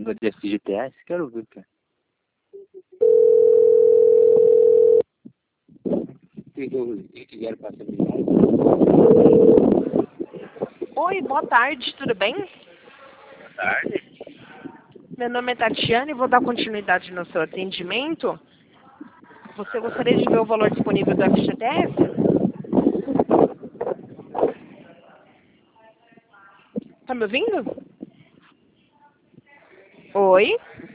no de FGTS? Quero ver, cara. Quero passar milhões. Oi, boa tarde, tudo bem? Boa tarde. Meu nome é Tatiana e vou dar continuidade no seu atendimento. Você gostaria de ver o valor disponível do FGTS? Tá me ouvindo? Oi?